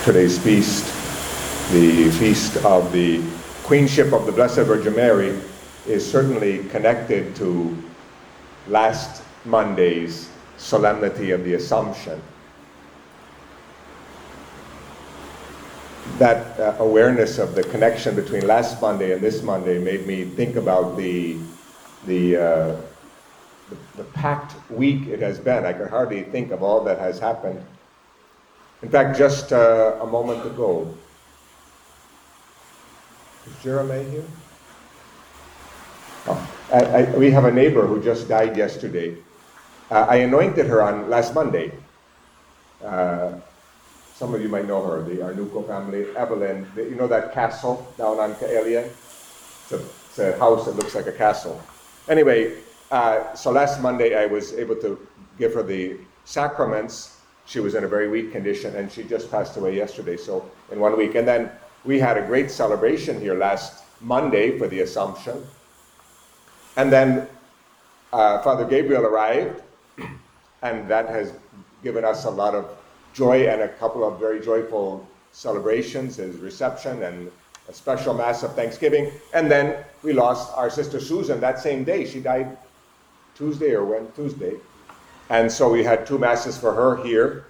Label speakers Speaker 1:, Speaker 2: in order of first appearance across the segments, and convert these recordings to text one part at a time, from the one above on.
Speaker 1: today's feast, the feast of the Queenship of the Blessed Virgin Mary, is certainly connected to last Monday's Solemnity of the Assumption. That awareness of the connection between last Monday and this Monday made me think about the packed week it has been. I could hardly think of all that has happened. In fact, just a moment ago, is Jeremiah here? Oh, we have a neighbor who just died yesterday. I anointed her on last Monday. Some of you might know her, the Arnuco family, Evelyn. You know that castle down on Kaelian? It's a house that looks like a castle. Anyway, so last Monday I was able to give her the sacraments. She was in a very weak condition, and she just passed away yesterday, so in 1 week. And then we had a great celebration here last Monday for the Assumption. And then Father Gabriel arrived, and that has given us a lot of joy and a couple of very joyful celebrations, his reception and a special Mass of Thanksgiving. And then we lost our sister Susan that same day. She died Tuesday. And so we had 2 Masses for her here.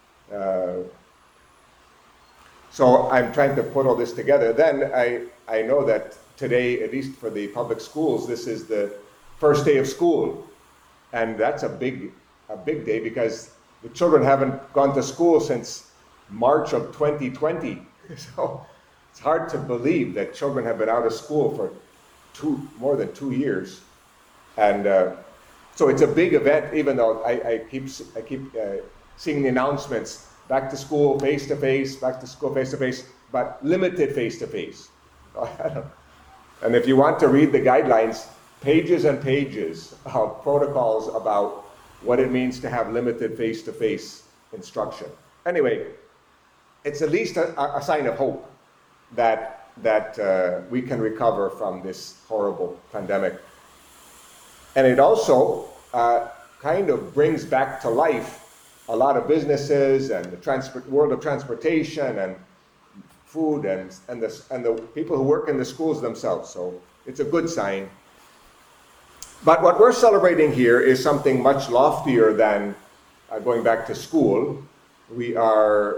Speaker 1: So I'm trying to put all this together. Then I know that today, at least for the public schools, this is the first day of school. And that's a big day because the children haven't gone to school since March of 2020. So it's hard to believe that children have been out of school for more than 2 years. And so it's a big event, even though I keep seeing the announcements, back to school face-to-face, back to school face-to-face, but limited face-to-face. And if you want to read the guidelines, pages and pages of protocols about what it means to have limited face-to-face instruction. Anyway, it's at least a sign of hope that we can recover from this horrible pandemic. And it also kind of brings back to life a lot of businesses and the world of transportation and food and the people who work in the schools themselves. So it's a good sign. But what we're celebrating here is something much loftier than going back to school. Our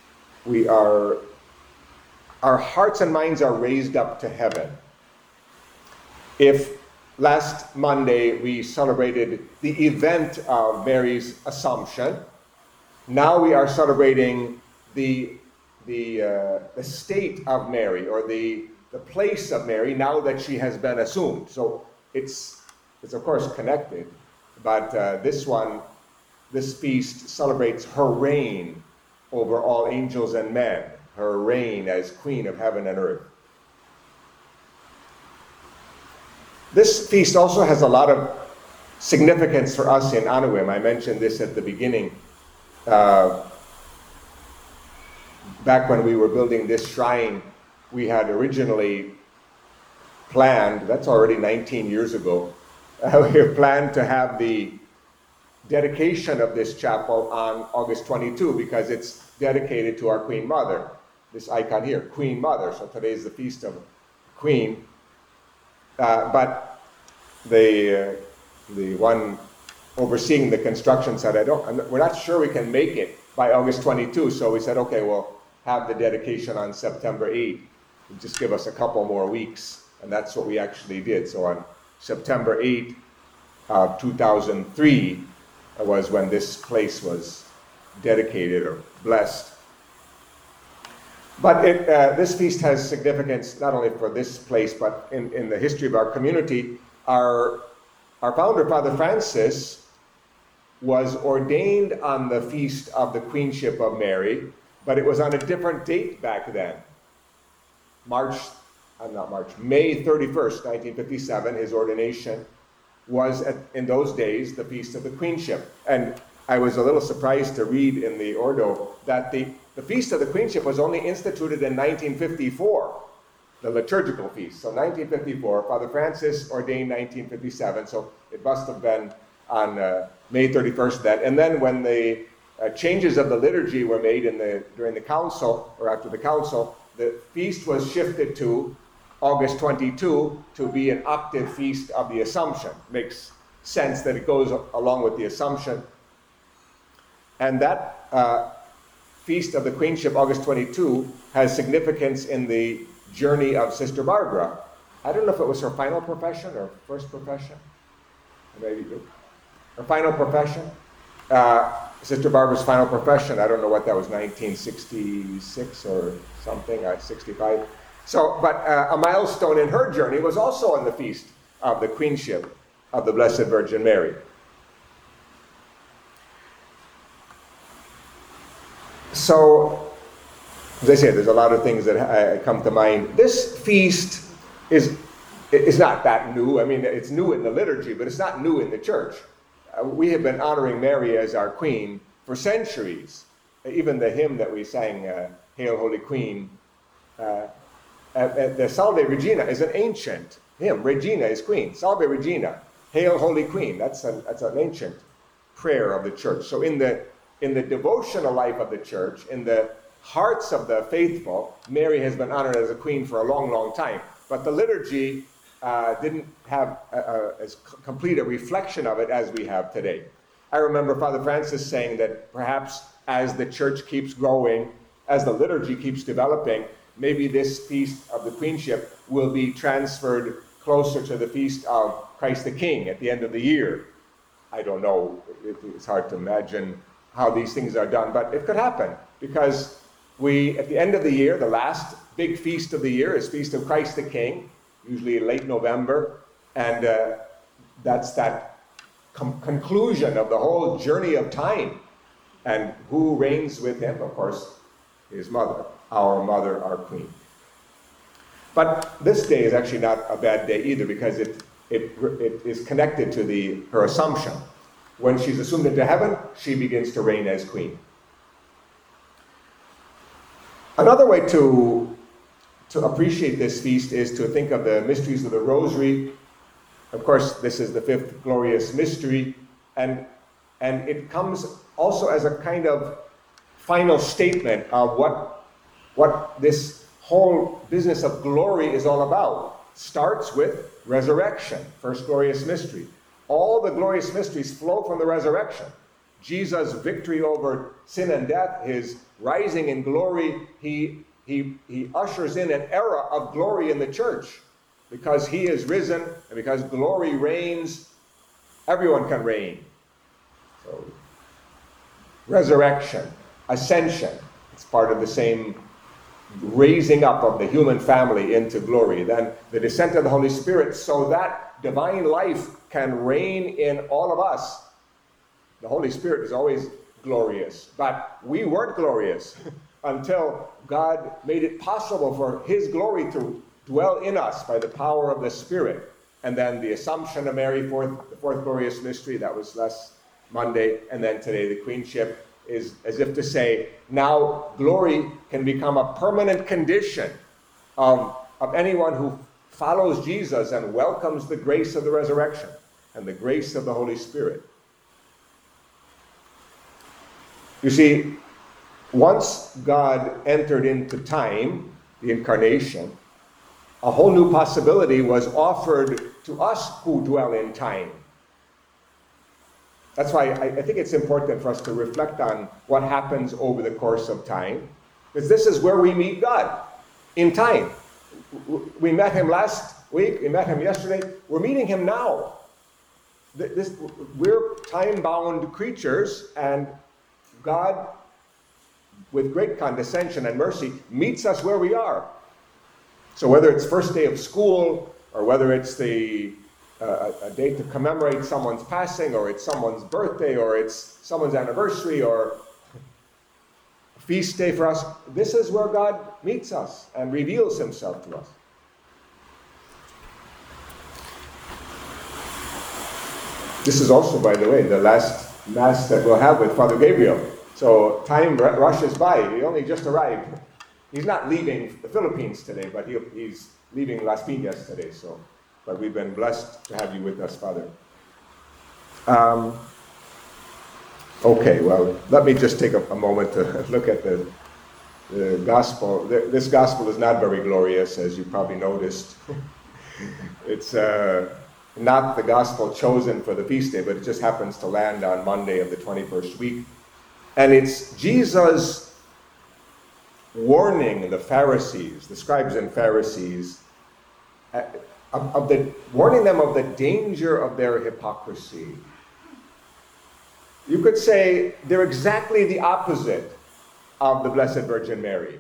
Speaker 1: hearts and minds are raised up to heaven. If last Monday we celebrated the event of Mary's Assumption, now we are celebrating the state of Mary, or the place of Mary, now that she has been assumed. So it's of course connected, but this feast celebrates her reign over all angels and men, her reign as Queen of heaven and earth. This feast also has a lot of significance for us in Anawim. I mentioned this at the beginning. Back when we were building this shrine, we had originally planned, that's already 19 years ago, we had planned to have the dedication of this chapel on August 22 because it's dedicated to our Queen Mother. This icon here, Queen Mother. So today is the Feast of Queen. But the one overseeing the construction said, we're not sure we can make it by August 22. So we said, okay, we'll have the dedication on September 8. Just give us a couple more weeks. And that's what we actually did. So on September 8 of 2003 was when this place was dedicated or blessed. But this feast has significance not only for this place, but in the history of our community. Our founder, Father Francis, was ordained on the feast of the Queenship of Mary, but it was on a different date back then. May 31st, 1957, his ordination was, in those days, the Feast of the Queenship. And I was a little surprised to read in the Ordo that the Feast of the Queenship was only instituted in 1954, the liturgical feast. So 1954, Father Francis ordained 1957, so it must have been on May 31st then. And then when the changes of the liturgy were made during the council, or after the council. The feast was shifted to August 22 to be an octave feast of the Assumption. Makes sense that it goes along with the Assumption. And that feast of the Queenship, August 22, has significance in the journey of Sister Barbara. I don't know if it was her final profession or first profession. Maybe her final profession. Sister Barbara's final profession, I don't know what that was, 1966 or something, 65. So, but a milestone in her journey was also on the feast of the Queenship of the Blessed Virgin Mary. So, as I say, there's a lot of things that come to mind. This feast is not that new. I mean, it's new in the liturgy, but it's not new in the church. We have been honoring Mary as our Queen for centuries. Even the hymn that we sang, Hail Holy Queen, the Salve Regina is an ancient hymn. Regina is Queen. Salve Regina, Hail Holy Queen. That's an ancient prayer of the church. So in the devotional life of the church, in the hearts of the faithful, Mary has been honored as a queen for a long, long time. But the liturgy didn't have as complete a reflection of it as we have today. I remember Father Francis saying that perhaps as the church keeps growing, as the liturgy keeps developing, maybe this feast of the Queenship will be transferred closer to the feast of Christ the King at the end of the year. I don't know. It's hard to imagine how these things are done, but it could happen because at the end of the year, the last big feast of the year is Feast of Christ the King, usually late November, and that's that conclusion of the whole journey of time. And who reigns with him? Of course, his mother, our Queen. But this day is actually not a bad day either because it is connected to her Assumption. When she's assumed into heaven, she begins to reign as Queen. Another way to appreciate this feast is to think of the mysteries of the Rosary. Of course, this is the fifth glorious mystery, and it comes also as a kind of final statement of what this whole business of glory is all about. Starts with resurrection, first glorious mystery. All the glorious mysteries flow from the resurrection. Jesus' victory over sin and death, his rising in glory, he ushers in an era of glory in the church. Because he is risen, and because glory reigns, everyone can reign. So, resurrection, ascension, it's part of the same raising up of the human family into glory. Then the descent of the Holy Spirit, so that divine life can reign in all of us. The Holy Spirit is always glorious, but we weren't glorious until God made it possible for his glory to dwell in us by the power of the Spirit. And then the Assumption of Mary, the fourth glorious mystery, that was last Monday, and then today the Queenship, is as if to say, now glory can become a permanent condition of anyone who follows Jesus and welcomes the grace of the resurrection and the grace of the Holy Spirit. You see, once God entered into time, the incarnation, a whole new possibility was offered to us who dwell in time. That's why I think it's important for us to reflect on what happens over the course of time, because this is where we meet God, in time. We met him last week, we met him yesterday, we're meeting him now. We're time-bound creatures, and God, with great condescension and mercy, meets us where we are. So whether it's first day of school, or whether it's a day to commemorate someone's passing, or it's someone's birthday, or it's someone's anniversary, or a feast day for us, this is where God meets us and reveals himself to us. This is also, by the way, the last Mass that we'll have with Father Gabriel. So time rushes by. He only just arrived. He's not leaving the Philippines today, but he's leaving Las Piñas today. But we've been blessed to have you with us, Father. Okay, well, let me just take a moment to look at the gospel. This gospel is not very glorious, as you probably noticed. It's not the gospel chosen for the feast day, but it just happens to land on Monday of the 21st week. And it's Jesus warning the Pharisees, the scribes and Pharisees, warning them of the danger of their hypocrisy. You could say they're exactly the opposite of the Blessed Virgin Mary.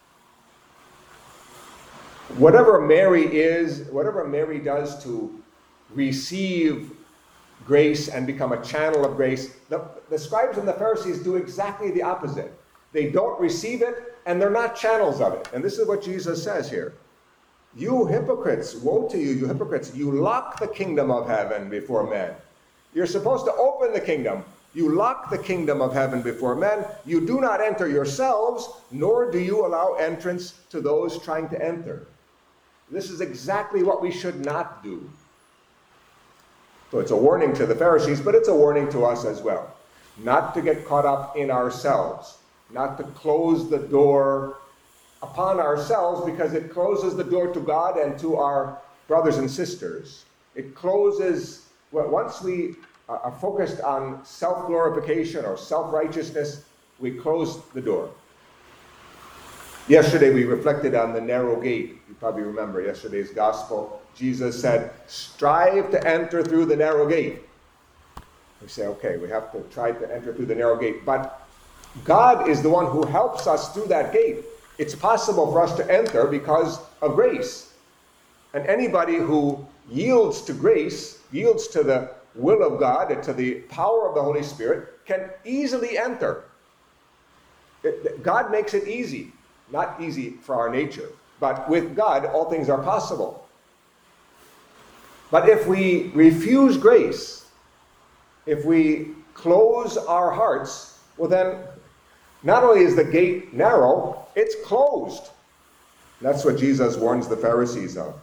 Speaker 1: Whatever Mary is, whatever Mary does to receive grace and become a channel of grace, the scribes and the Pharisees do exactly the opposite. They don't receive it, and they're not channels of it. And this is what Jesus says here. You hypocrites, woe to you, you hypocrites, you lock the kingdom of heaven before men. You're supposed to open the kingdom. You lock the kingdom of heaven before men. You do not enter yourselves, nor do you allow entrance to those trying to enter. This is exactly what we should not do. So it's a warning to the Pharisees, but it's a warning to us as well. Not to get caught up in ourselves, not to close the door upon ourselves, because it closes the door to God and to our brothers and sisters. It closes, well, once we are focused on self-glorification or self-righteousness, we close the door. Yesterday we reflected on the narrow gate. You probably remember yesterday's gospel. Jesus said, strive to enter through the narrow gate. We say, okay, we have to try to enter through the narrow gate. But God is the one who helps us through that gate. It's possible for us to enter because of grace. And anybody who yields to grace, yields to the will of God and to the power of the Holy Spirit, can easily enter. God makes it easy. Not easy for our nature, but with God, all things are possible. But if we refuse grace, if we close our hearts, well then, not only is the gate narrow, it's closed. That's what Jesus warns the Pharisees of.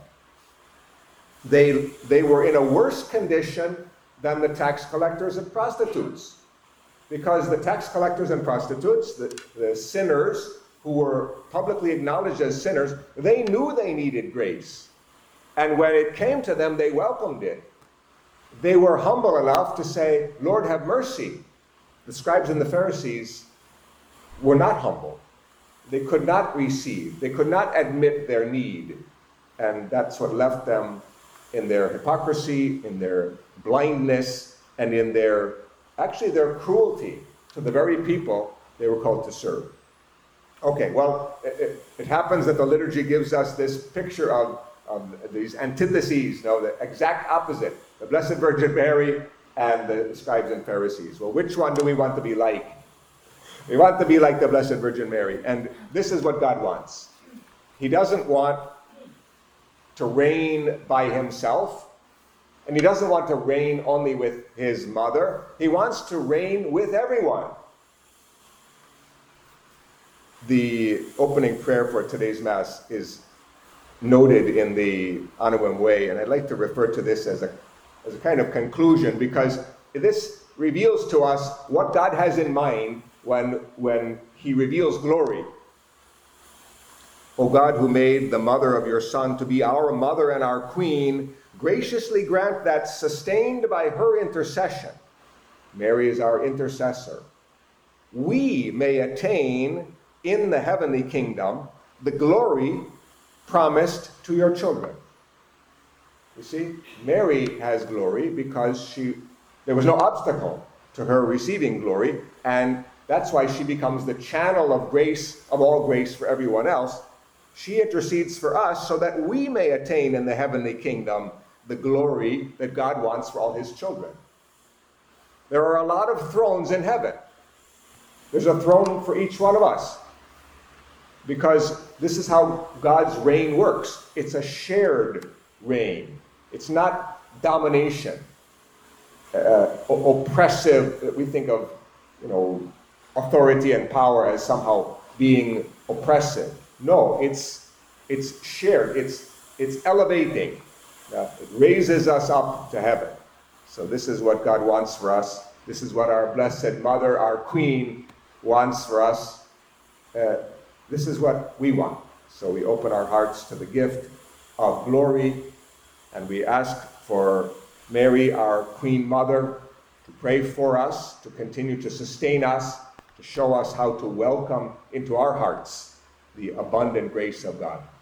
Speaker 1: They were in a worse condition than the tax collectors and prostitutes. Because the tax collectors and prostitutes, the sinners who were publicly acknowledged as sinners, they knew they needed grace. And when it came to them, they welcomed it. They were humble enough to say, Lord, have mercy. The scribes and the Pharisees were not humble. They could not receive. They could not admit their need. And that's what left them in their hypocrisy, in their blindness, and in their cruelty to the very people they were called to serve. Okay, well, it happens that the liturgy gives us this picture of these antitheses, the exact opposite, the Blessed Virgin Mary and the scribes and Pharisees. Well, which one do we want to be like? We want to be like the Blessed Virgin Mary, and this is what God wants. He doesn't want to reign by himself, and he doesn't want to reign only with his mother. He wants to reign with everyone. The opening prayer for today's Mass is noted in the Anawim Way, and I'd like to refer to this as a kind of conclusion, because this reveals to us what God has in mind when he reveals glory. O God, who made the mother of your Son to be our mother and our queen, graciously grant that, sustained by her intercession, Mary is our intercessor, we may attain in the heavenly kingdom the glory promised to your children. You see, Mary has glory because there was no obstacle to her receiving glory, and that's why she becomes the channel of grace, of all grace for everyone else. She intercedes for us so that we may attain in the heavenly kingdom the glory that God wants for all his children. There are a lot of thrones in heaven. There's a throne for each one of us, because this is how God's reign works. It's a shared reign. It's not domination, oppressive. We think of, authority and power as somehow being oppressive. No, it's shared. It's elevating. It raises us up to heaven. So this is what God wants for us. This is what our Blessed Mother, our Queen, wants for us. This is what we want. So we open our hearts to the gift of glory, and we ask for Mary, our Queen Mother, to pray for us, to continue to sustain us, to show us how to welcome into our hearts the abundant grace of God.